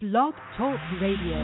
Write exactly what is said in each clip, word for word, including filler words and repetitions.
Blog Talk Radio.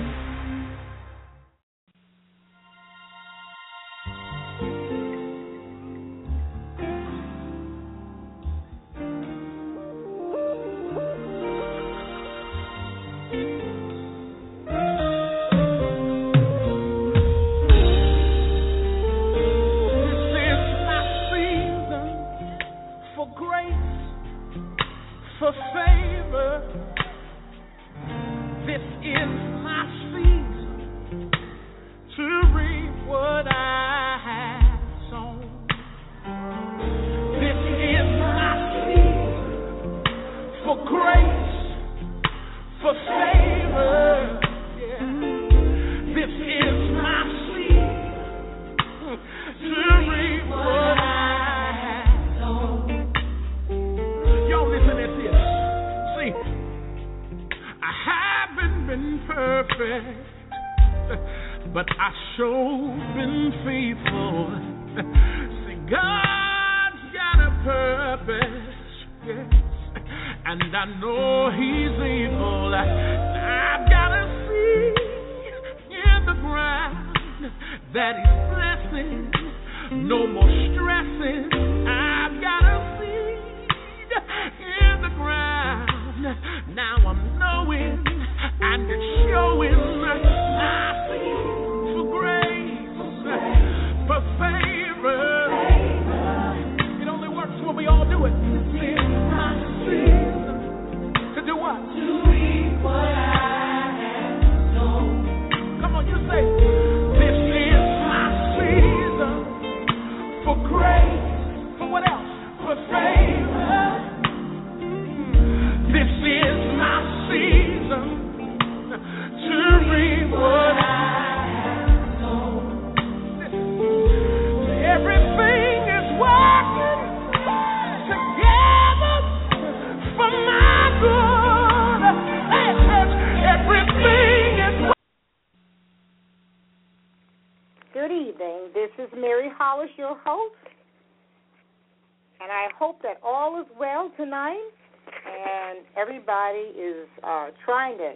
Everybody is uh, trying to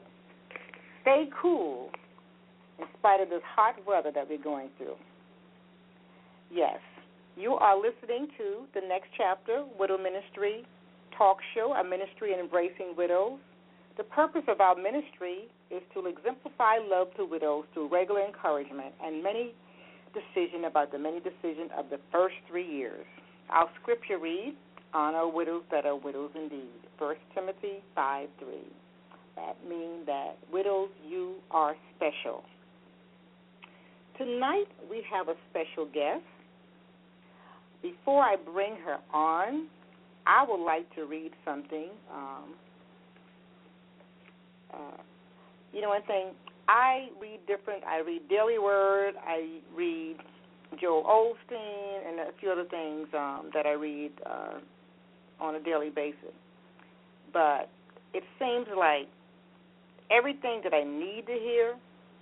stay cool in spite of this hot weather that we're going through. Yes, you are listening to the next chapter, Widow Ministry Talk Show, a ministry in embracing widows. The purpose of our ministry is to exemplify love to widows through regular encouragement and many decision about the many decisions of the first three years. Our scripture reads, honor widows that are widows indeed. First Timothy five three. That means that widows, you are special. Tonight we have a special guest. Before I bring her on, I would like to read something. Um, uh, you know one thing, I read different, I read Daily Word, I read Joel Osteen, and a few other things um, that I read uh, on a daily basis. But it seems like everything that I need to hear,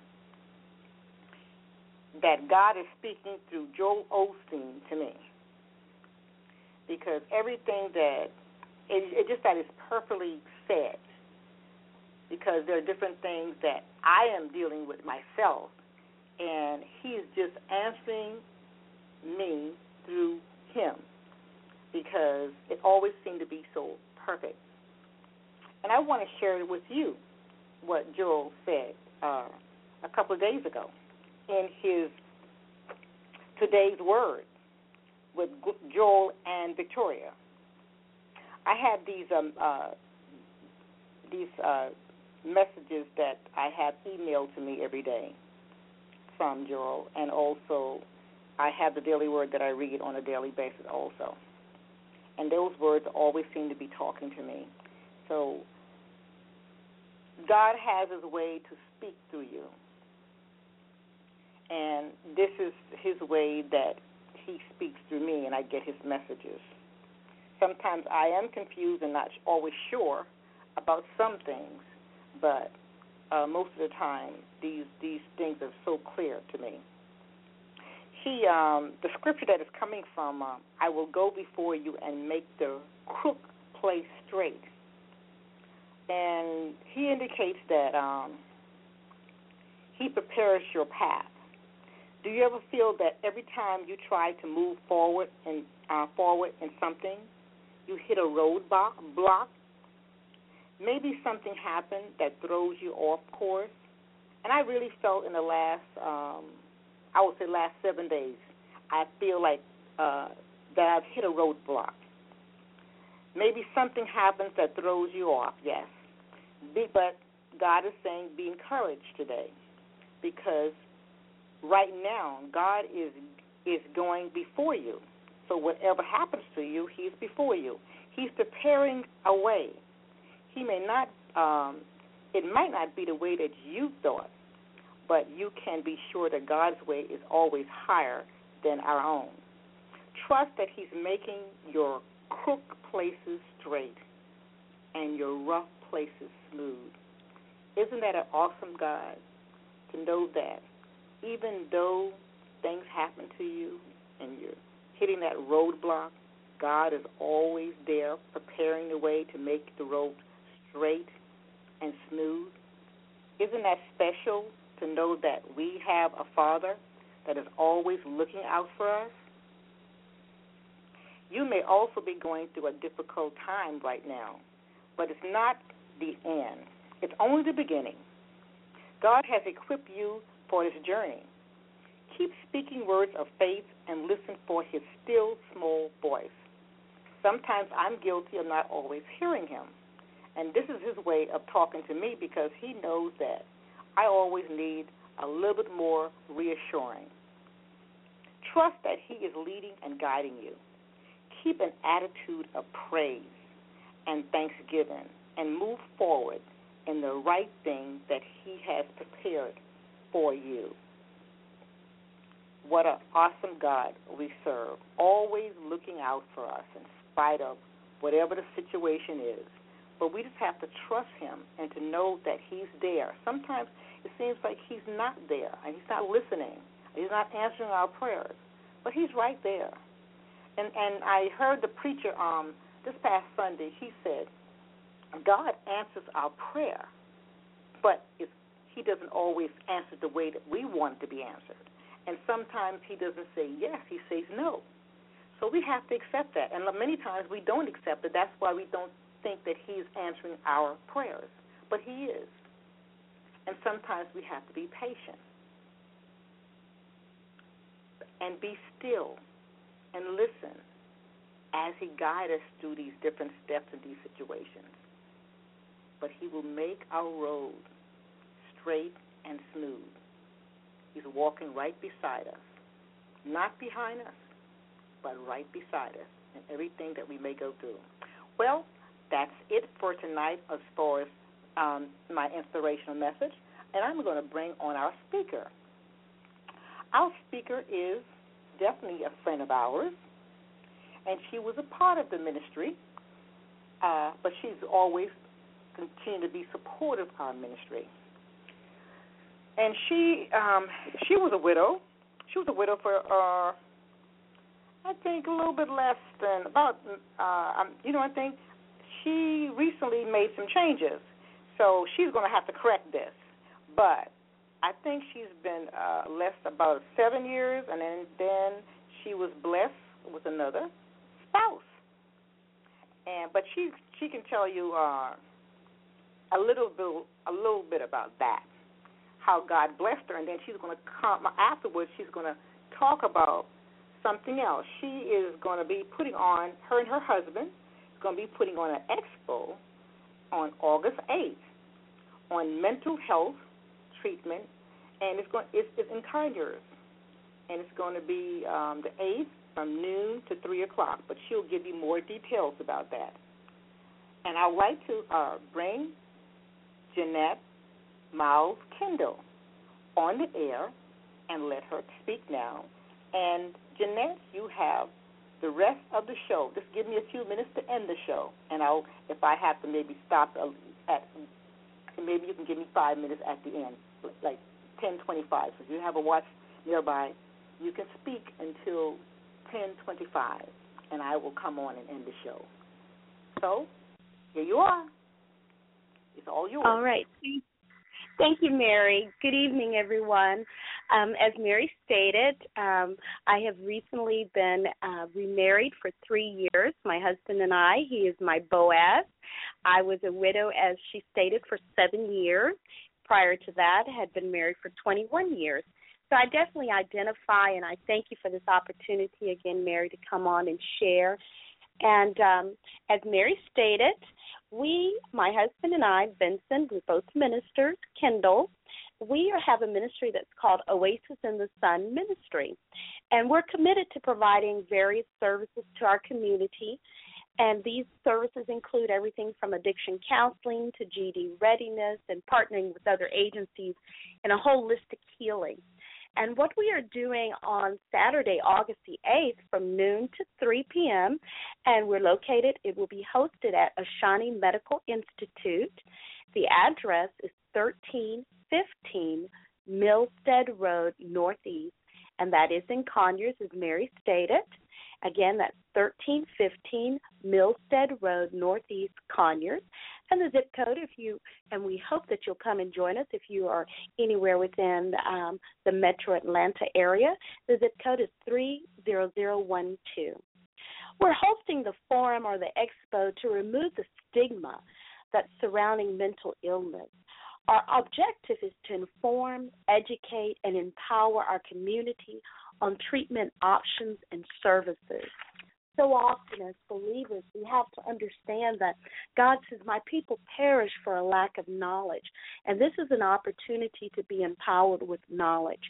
that God is speaking through Joel Osteen to me. Because everything that, it, it just that is perfectly said. Because there are different things that I am dealing with myself, and he is just answering me through him. Because it always seemed to be so perfect. And I want to share with you what Joel said uh, a couple of days ago in his Today's Word with Joel and Victoria. I had these um, uh, these uh, messages that I have emailed to me every day from Joel, and also I have the Daily Word that I read on a daily basis also. And those words always seem to be talking to me. So God has his way to speak through you. And this is his way that he speaks through me, and I get his messages. Sometimes I am confused and not always sure about some things, but uh, most of the time these these things are so clear to me. He, um, the scripture that is coming from, uh, I will go before you and make the crooked place straight. and he indicates that um, he prepares your path. Do you ever feel that every time you try to move forward and uh, forward in something, you hit a roadblock? Block? Maybe something happened that throws you off course. And I really felt in the last, um, I would say last seven days, I feel like uh, that I've hit a roadblock. Maybe something happens that throws you off, yes. Be, but God is saying be encouraged today, because right now God is is going before you. So whatever happens to you, He's before you. He's preparing a way. He may not, um, it might not be the way that you thought, but you can be sure that God's way is always higher than our own. Trust that He's making your crooked places straight and your rough places smooth. Isn't that an awesome God, to know that even though things happen to you and you're hitting that roadblock, God is always there preparing the way to make the road straight and smooth? Isn't that special to know that we have a Father that is always looking out for us? You may also be going through a difficult time right now, but it's not the end. It's only the beginning. God has equipped you for this journey. Keep speaking words of faith and listen for His still small voice. Sometimes I'm guilty of not always hearing Him, and this is His way of talking to me, because He knows that I always need a little bit more reassuring. Trust that He is leading and guiding you. Keep an attitude of praise and thanksgiving and move forward in the right thing that He has prepared for you. What an awesome God we serve, always looking out for us in spite of whatever the situation is. But we just have to trust Him and to know that He's there. Sometimes it seems like He's not there and He's not listening. He's not answering our prayers, but He's right there. And and I heard the preacher um this past Sunday. He said, God answers our prayer, but it's, He doesn't always answer the way that we want it to be answered. And sometimes He doesn't say yes, He says no. So we have to accept that. And many times we don't accept it. That's why we don't think that He's answering our prayers. But He is. And sometimes we have to be patient and be still and listen as He guides us through these different steps in these situations. But He will make our road straight and smooth. He's walking right beside us, not behind us, but right beside us in everything that we may go through. Well, that's it for tonight as far as um, my inspirational message, and I'm going to bring on our speaker. Our speaker is definitely a friend of ours, and she was a part of the ministry, uh, but she's always continued to be supportive of our ministry. And she um, she was a widow. She was a widow for, uh, I think, a little bit less than about, uh, um, you know, I think she recently made some changes. So she's going to have to correct this. But I think she's been uh, less about seven years, and then, then she was blessed with another spouse. And but she she can tell you uh, a little bit a little bit about that, how God blessed her, and then she's going to come afterwards. She's going to talk about something else. She is going to be putting on, her and her husband is going to be putting on an expo on August eighth on mental health treatment, and it's going it's, it's in Conyers, and it's going to be um, the eighth from noon to three o'clock. But she'll give you more details about that. And I'd like to uh, bring Jeanette Miles Kendall on the air and let her speak now. And Jeanette, you have the rest of the show. Just give me a few minutes to end the show, and I'll, if I have to maybe stop at, maybe you can give me five minutes at the end, like ten twenty-five. So if you have a watch nearby, you can speak until ten twenty-five, and I will come on and end the show. So here you are. It's all yours. All right. Thank you, Mary. Good evening, everyone. Um, as Mary stated, um, I have recently been uh, remarried for three years, my husband and I. He is my Boaz. I was a widow, as she stated, for seven years. Prior to that, I had been married for twenty-one years. So I definitely identify, and I thank you for this opportunity again, Mary, to come on and share. And um, as Mary stated, we, my husband and I, Vincent, we're both ministers, Kendall, we have a ministry that's called Oasis in the Sun Ministry. And we're committed to providing various services to our community. And these services include everything from addiction counseling to G D readiness and partnering with other agencies in a holistic healing. And what we are doing on Saturday, August the eighth, from noon to three p.m., and we're located, it will be hosted at Ashani Medical Institute. The address is thirteen fifteen Millstead Road, Northeast, and that is in Conyers, as Mary stated. Again, that's thirteen fifteen Millstead Road, Northeast, Conyers. And the zip code, if you, and we hope that you'll come and join us if you are anywhere within um, the metro Atlanta area. The zip code is three zero zero one two. We're hosting the forum or the expo to remove the stigma that's surrounding mental illness. Our objective is to inform, educate, and empower our community on treatment options and services. So often as believers, we have to understand that God says, my people perish for a lack of knowledge. And this is an opportunity to be empowered with knowledge.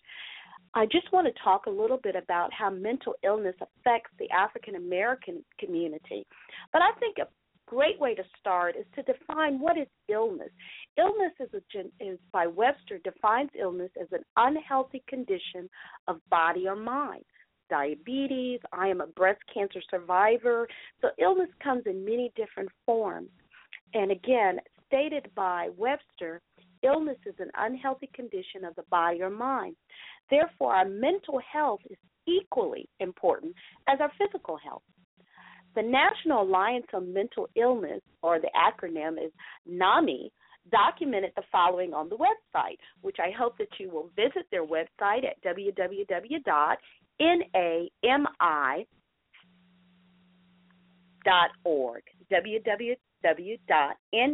I just want to talk a little bit about how mental illness affects the African American community. But I think a great way to start is to define what is illness. Illness is, a, is by Webster, defines illness as an unhealthy condition of body or mind. Diabetes, I am a breast cancer survivor. So illness comes in many different forms. And again, stated by Webster, illness is an unhealthy condition of the body or mind. Therefore, our mental health is equally important as our physical health. The National Alliance on Mental Illness, or the acronym is NAMI, documented the following on the website, which I hope that you will visit their website at w w w dot nami dot org, w w w dot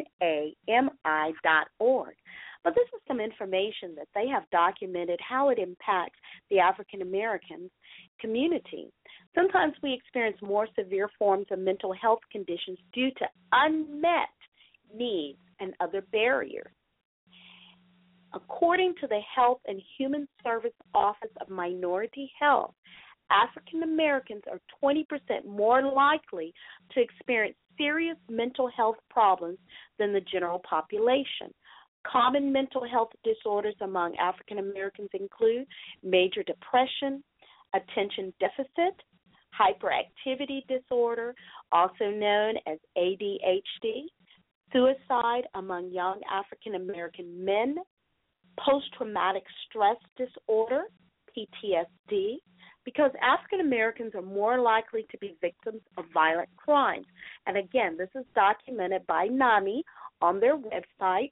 nami dot org. But this is some information that they have documented how it impacts the African American community. Sometimes we experience more severe forms of mental health conditions due to unmet needs and other barriers. According to the Health and Human Service Office of Minority Health, African Americans are twenty percent more likely to experience serious mental health problems than the general population. Common mental health disorders among African Americans include major depression, attention deficit, hyperactivity disorder, also known as A D H D, suicide among young African American men, post-traumatic stress disorder, P T S D, because African Americans are more likely to be victims of violent crimes. And again, this is documented by NAMI on their website.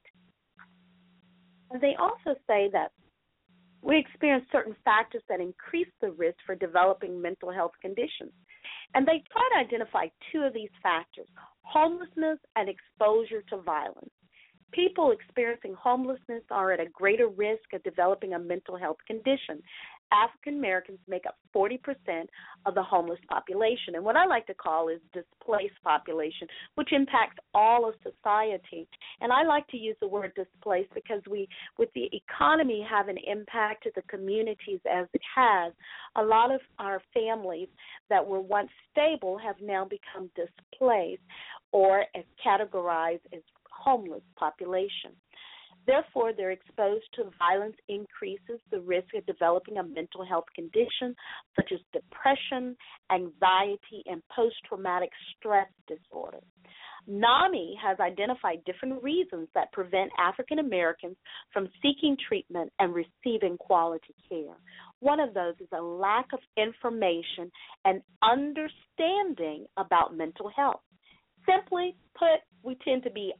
And they also say that we experience certain factors that increase the risk for developing mental health conditions. And they try to identify two of these factors, homelessness and exposure to violence. People experiencing homelessness are at a greater risk of developing a mental health condition. African Americans make up forty percent of the homeless population, and what I like to call is displaced population, which impacts all of society. And I like to use the word displaced because we, with the economy having impacted the communities as it has, a lot of our families that were once stable have now become displaced or as categorized as homeless population. Therefore, they're exposed to violence increases the risk of developing a mental health condition such as depression, anxiety, and post-traumatic stress disorder. NAMI has identified different reasons that prevent African Americans from seeking treatment and receiving quality care. One of those is a lack of information and understanding about mental health. Simply put, we tend to be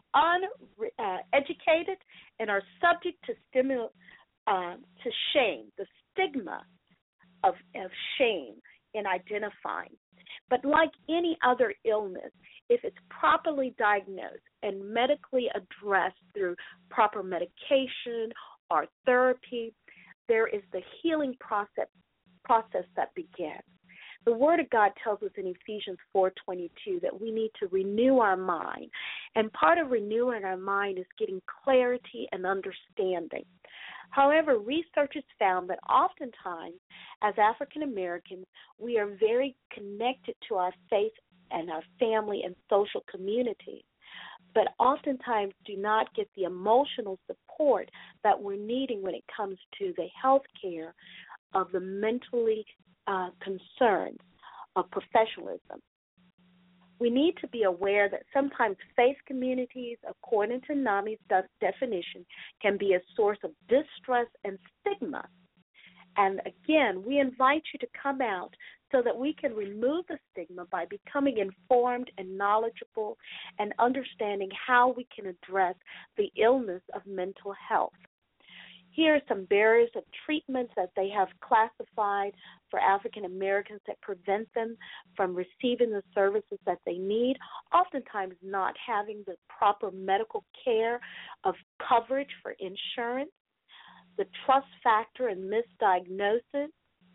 uneducated uh, and are subject to stimul- uh, to shame, the stigma of, of shame in identifying. But like any other illness, if it's properly diagnosed and medically addressed through proper medication or therapy, there is the healing process process that begins. The Word of God tells us in Ephesians four twenty-two that we need to renew our mind. And part of renewing our mind is getting clarity and understanding. However, research has found that oftentimes, as African Americans, we are very connected to our faith and our family and social community, but oftentimes do not get the emotional support that we're needing when it comes to the health care of the mentally uh, concerned of professionalism. We need to be aware that sometimes faith communities, according to NAMI's de- definition, can be a source of distress and stigma. And again, we invite you to come out so that we can remove the stigma by becoming informed and knowledgeable and understanding how we can address the illness of mental health. Here are some barriers of treatments that they have classified for African Americans that prevent them from receiving the services that they need, oftentimes not having the proper medical care of coverage for insurance, the trust factor and misdiagnosis,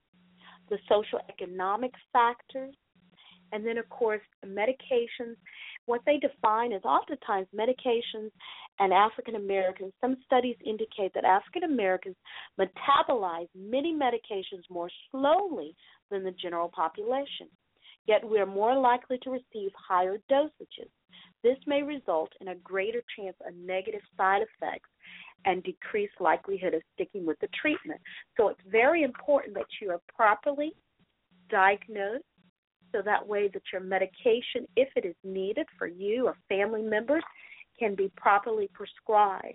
the social economic factors, and then, of course, medications. What they define is oftentimes medications and African Americans. Some studies indicate that African Americans metabolize many medications more slowly than the general population, yet we are more likely to receive higher dosages. This may result in a greater chance of negative side effects and decreased likelihood of sticking with the treatment. So it's very important that you are properly diagnosed, so that way that your medication, if it is needed for you or family members, can be properly prescribed.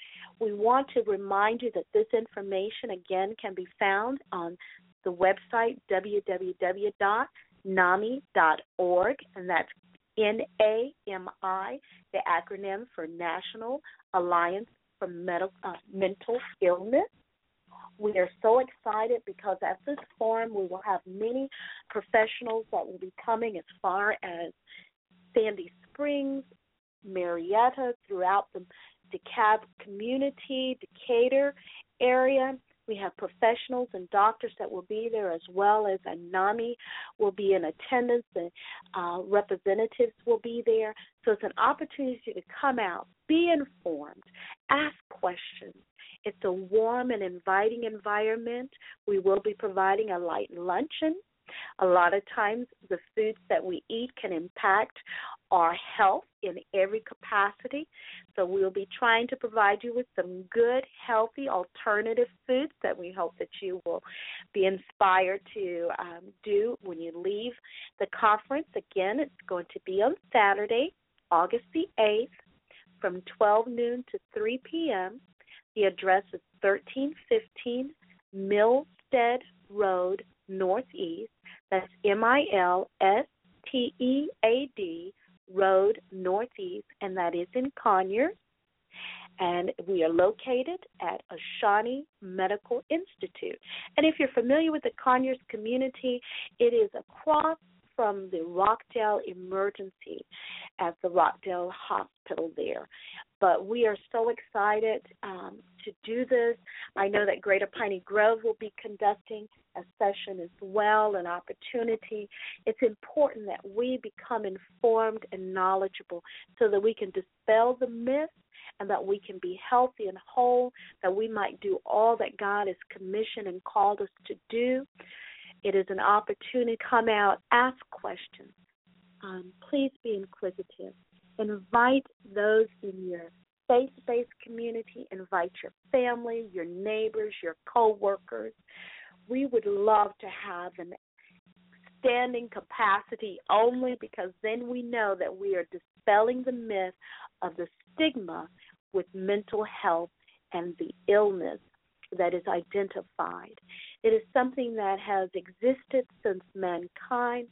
We want to remind you that this information, again, can be found on the website w w w dot nami dot org, and that's N A M I, the acronym for National Alliance for Mental, uh, Mental Illness. We are so excited because at this forum we will have many professionals that will be coming as far as Sandy Springs, Marietta, throughout the DeKalb community, Decatur area. We have professionals and doctors that will be there, as well as a NAMI will be in attendance, and uh, representatives will be there. So it's an opportunity to come out, be informed, ask questions. It's a warm and inviting environment. We will be providing a light luncheon. A lot of times the foods that we eat can impact our health in every capacity. So we'll be trying to provide you with some good, healthy, alternative foods that we hope that you will be inspired to um, do when you leave the conference. Again, it's going to be on Saturday, August the eighth, from twelve noon to three p.m. The address is thirteen fifteen Millstead Road, Northeast. That's M I L S T E A D Road, Northeast, and that is in Conyers. And we are located at Ashani Medical Institute. And if you're familiar with the Conyers community, it is across from the Rockdale Emergency at the Rockdale Hospital there. But we are so excited um, to do this. I know that Greater Piney Grove will be conducting a session as well, an opportunity. It's important that we become informed and knowledgeable so that we can dispel the myths and that we can be healthy and whole, that we might do all that God has commissioned and called us to do. It is an opportunity to come out, ask questions. Um, please be inquisitive. Invite those in your faith-based community. Invite your family, your neighbors, your co-workers. We would love to have an standing capacity only, because then we know that we are dispelling the myth of the stigma with mental health and the illness that is identified. It is something that has existed since mankind.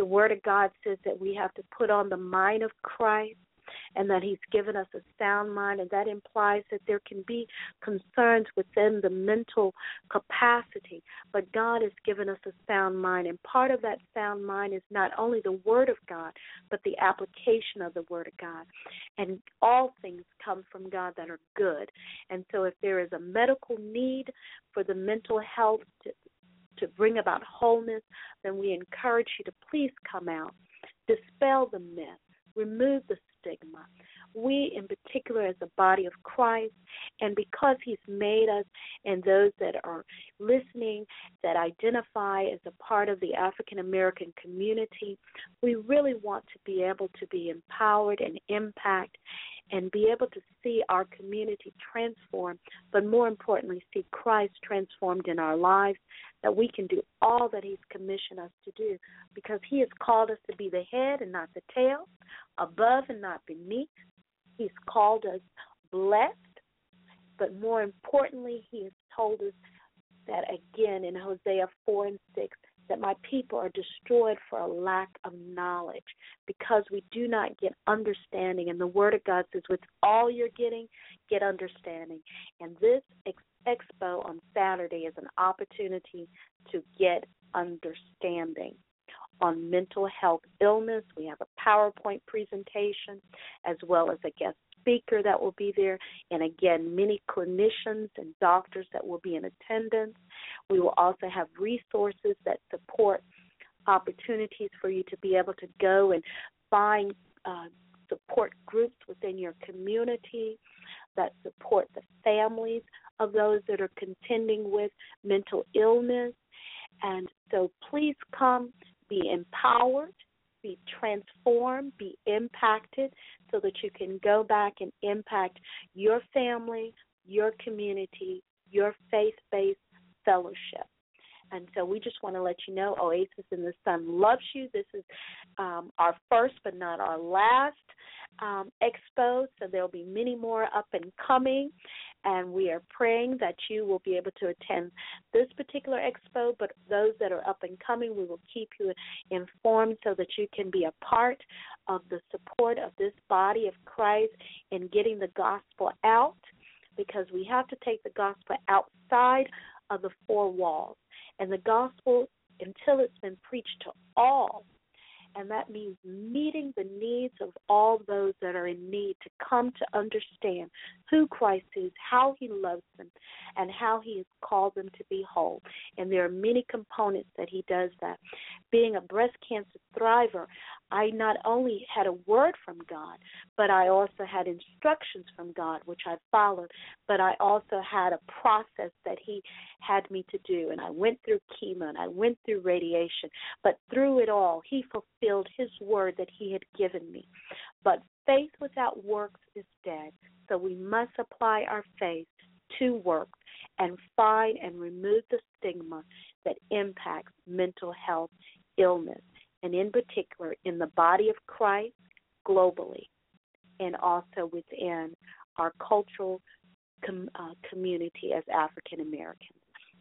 The Word of God says that we have to put on the mind of Christ, and that he's given us a sound mind, and that implies that there can be concerns within the mental capacity, but God has given us a sound mind, and part of that sound mind is not only the Word of God, but the application of the Word of God, and all things come from God that are good, and so if there is a medical need for the mental health to, to bring about wholeness, then we encourage you to please come out, dispel the myth, remove the stigma. We, in particular, as a body of Christ, and because he's made us and those that are listening that identify as a part of the African American community, we really want to be able to be empowered and impact and be able to see our community transform, but more importantly, see Christ transformed in our lives, that we can do all that he's commissioned us to do, because he has called us to be the head and not the tail, above and not beneath. He's called us blessed, but more importantly, he has told us that, again, in Hosea four and six, that my people are destroyed for a lack of knowledge, because we do not get understanding. And the Word of God says, with all you're getting, get understanding. And this ex- expo on Saturday is an opportunity to get understanding on mental health illness. We have a PowerPoint presentation as well as a guest speaker that will be there, and again, many clinicians and doctors that will be in attendance. We will also have resources that support opportunities for you to be able to go and find uh, support groups within your community that support the families of those that are contending with mental illness. And so please come, be empowered, be transformed, be impacted, so that you can go back and impact your family, your community, your faith-based fellowship. And so we just want to let you know Oasis in the Sun loves you. This is um, our first but not our last um, expo, so there will be many more up and coming. And we are praying that you will be able to attend this particular expo, but those that are up and coming, we will keep you informed so that you can be a part of the support of this body of Christ in getting the gospel out, because we have to take the gospel outside of the four walls. And the gospel, until it's been preached to all, and that means meeting the needs of all those that are in need to come to understand who Christ is, how he loves them, and how he has called them to be whole. And there are many components that he does that. Being a breast cancer thriver, I not only had a word from God, but I also had instructions from God, which I followed, but I also had a process that he had me to do. And I went through chemo and I went through radiation, but through it all, he fulfilled his word that he had given me. But faith without works is dead, so we must apply our faith to works and find and remove the stigma that impacts mental health illness, and in particular in the body of Christ globally, and also within our cultural com- uh, community as African Americans.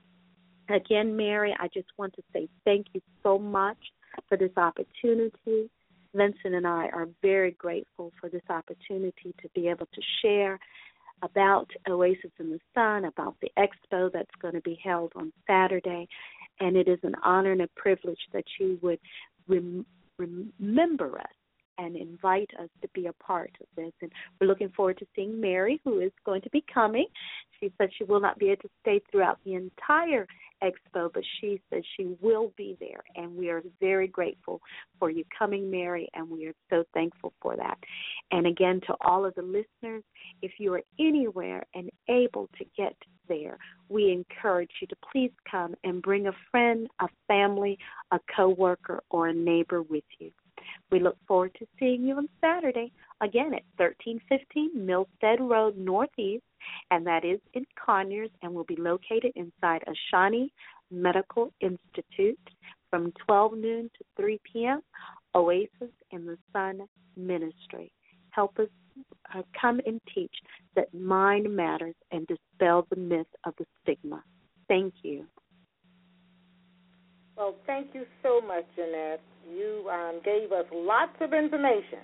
Again, Mary, I just want to say thank you so much for this opportunity. Vincent and I are very grateful for this opportunity to be able to share about Oasis in the Sun, about the expo that's going to be held on Saturday. And it is an honor and a privilege that you would rem- remember us and invite us to be a part of this. And we're looking forward to seeing Mary, who is going to be coming. She said she will not be able to stay throughout the entire expo, but she said she will be there. And we are very grateful for you coming, Mary, and we are so thankful for that. And again, to all of the listeners, if you are anywhere and able to get there, we encourage you to please come and bring a friend, a family, a coworker, or a neighbor with you. We look forward to seeing you on Saturday, again at thirteen fifteen Millstead Road Northeast, and that is in Conyers, and will be located inside Ashani Medical Institute from twelve noon to three p.m., Oasis in the Sun Ministry. Help us uh, come and teach that mind matters and dispel the myth of the stigma. Thank you. Well, thank you so much, Jeanette. You um, gave us lots of information.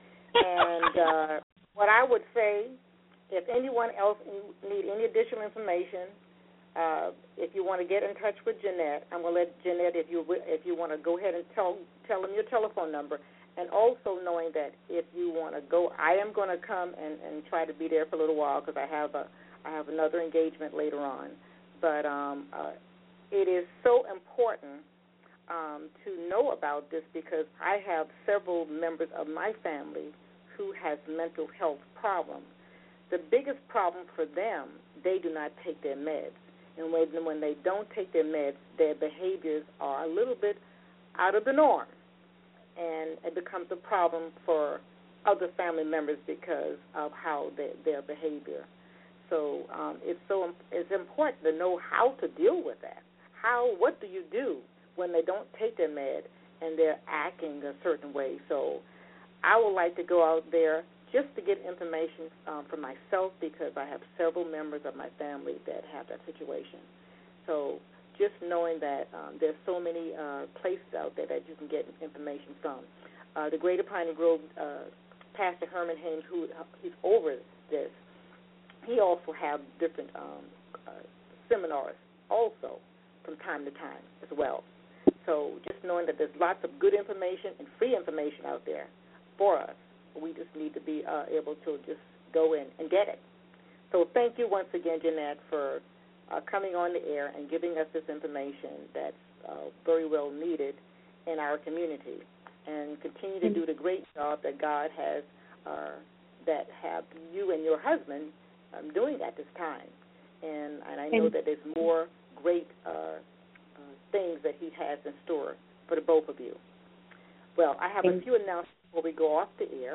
And uh, what I would say, if anyone else need any additional information, uh, if you want to get in touch with Jeanette, I'm going to let Jeanette, if you if you want to go ahead and tell tell them your telephone number, and also knowing that if you want to go, I am going to come and, and try to be there for a little while because I have a I have another engagement later on. But um, uh, it is so important um, to know about this because I have several members of my family who has mental health problems. The biggest problem for them, they do not take their meds. And when, when they don't take their meds, their behaviors are a little bit out of the norm. And it becomes a problem for other family members because of how they, their behavior. So um, it's so it's important to know how to deal with that. How, what do you do when they don't take their med and they're acting a certain way? So I would like to go out there just to get information um, for myself because I have several members of my family that have that situation. So just knowing that um, there's so many uh, places out there that you can get information from. Uh, the Greater Piney Grove, uh, Pastor Herman Haynes, who he's over this, he also have different um, uh, seminars also from time to time as well. So just knowing that there's lots of good information and free information out there for us. We just need to be uh, able to just go in and get it. So thank you once again, Jeanette, for uh, coming on the air and giving us this information that's uh, very well needed in our community. And continue to do the great job that God has, uh, that have you and your husband um, doing at this time. And, and I know that there's more great uh, uh, things that he has in store for the both of you. Well, I have a few announcements before we go off the air.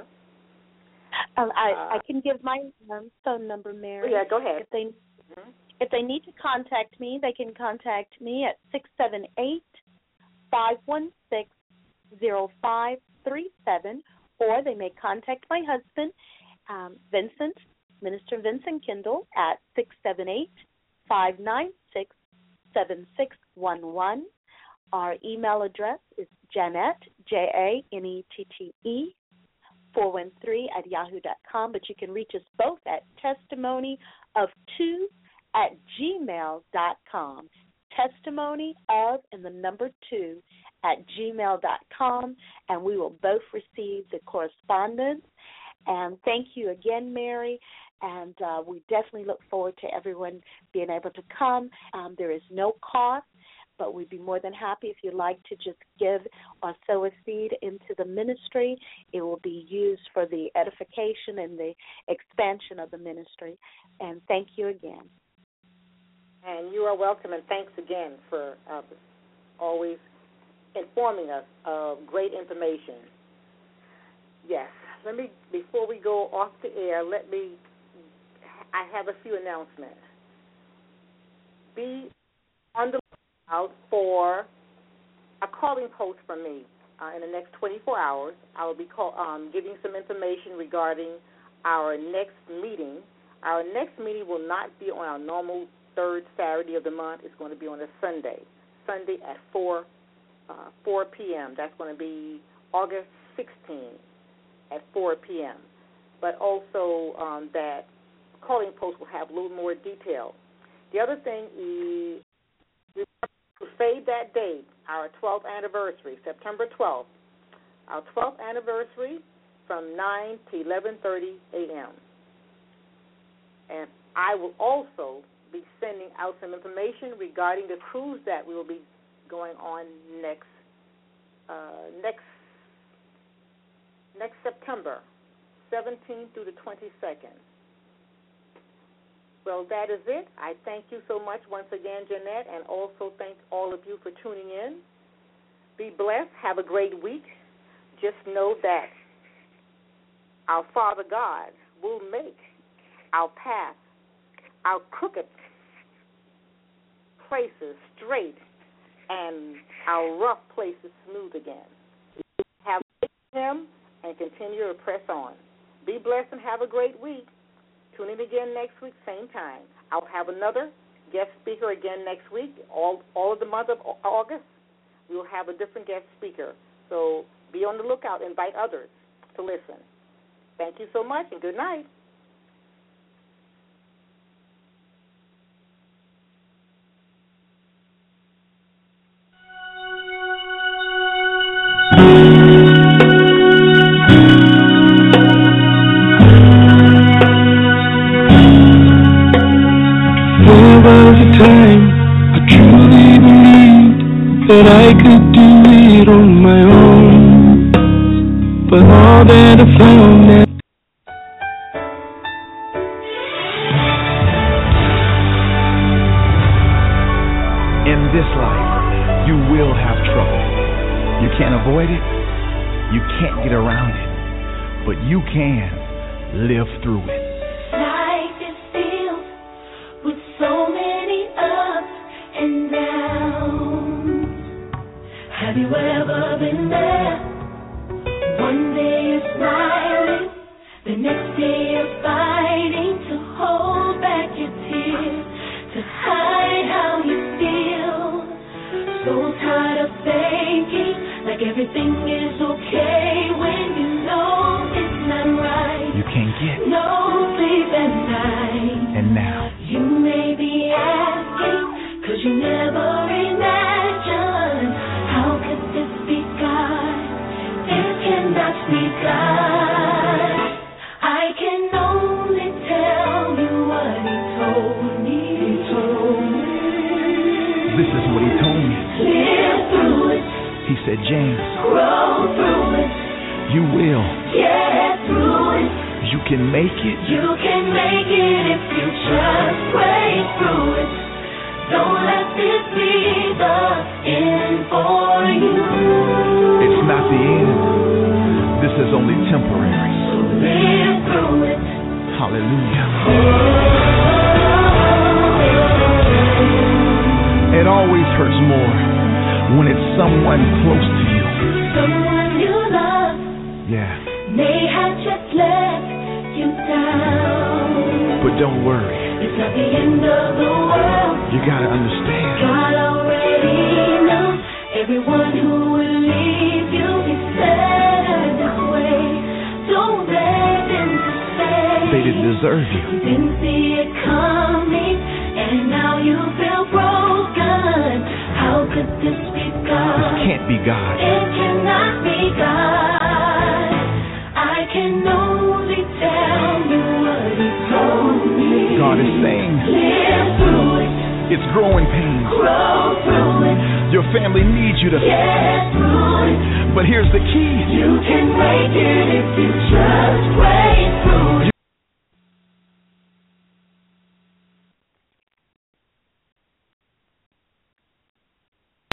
Um, I, uh, I can give my um, phone number, Mary. Oh, yeah, go ahead. If they, mm-hmm. if they need to contact me, they can contact me at six seven eight, five one six, zero five three seven, or they may contact my husband, um, Vincent, Minister Vincent Kendall, at six seven eight, five nine six, seven six one one. Our email address is Jeanette, J A N E T T E, four one three at yahoo dot com, but you can reach us both at testimony of two at gmail dot com. Testimony of and the number two at gmail dot com, and we will both receive the correspondence. And thank you again, Mary, and uh, we definitely look forward to everyone being able to come. Um, there is no cost, but we'd be more than happy if you'd like to just give or sow a seed into the ministry. It will be used for the edification and the expansion of the ministry. And thank you again. And you are welcome, and thanks again for uh, always informing us of great information. Yes, let me, before we go off the air, let me, I have a few announcements. Be on the lookout for a calling post from me uh, in the next twenty-four hours. I will be call, um, giving some information regarding our next meeting. Our next meeting will not be on our normal third Saturday of the month. It's going to be on a Sunday, Sunday at four p.m. That's going to be August sixteenth at four p.m. But also um, that calling post will have a little more detail. The other thing is to save that date, our twelfth anniversary, September twelfth, our twelfth anniversary from nine to eleven thirty a.m. And I will also be sending out some information regarding the cruise that we will be going on next uh, next next September, seventeenth through the twenty-second. Well, that is it. I thank you so much once again, Jeanette, and also thank all of you for tuning in. Be blessed. Have a great week. Just know that our Father God will make our path, our crooked places straight, and our rough places smooth again. Have Him and continue to press on. Be blessed and have a great week. Tune in again next week, same time. I'll have another guest speaker again next week, all all of the month of August. we'll have a different guest speaker. So be on the lookout. Invite others to listen. Thank you so much, and good night. There was a time I truly believed that I could do it on my own, but all that I found that in this life, you will have trouble. You can't avoid it, you can't get around it, but you can live through it. Life is filled with so many ups and downs. Have you ever been there? One day you're smiling, the next day you're fighting to hold back your tears, to hide how you feel. So tired of faking like everything is okay when you know it's not right. You can't get no sleep at night. And now You may be asking, cause you never imagined, how could this be God? It cannot be God. I can only tell you what he told me. He told me. this is what he told me. Live through it. He said, James, Grow through it. you will. Get through it. You can make it. You can make it if you just break through it. Don't let this be the end for you. It's not the end. This is only temporary. So live through it. Hallelujah. It always hurts more when it's someone close to you. Someone you love Yeah. may have just let you down. But don't worry. It's not the end of the world. You gotta understand. God already knows everyone who will leave you is better this way. Don't let them say They didn't deserve you. you didn't see it coming, and now you feel broken. How could this be God? This can't be God. It cannot be God. I can only tell you what he told me. God is saying Live through it. it's growing pains. Grow through it. Your family needs you to. Get through it. But here's the key. You can make it if you just break through it.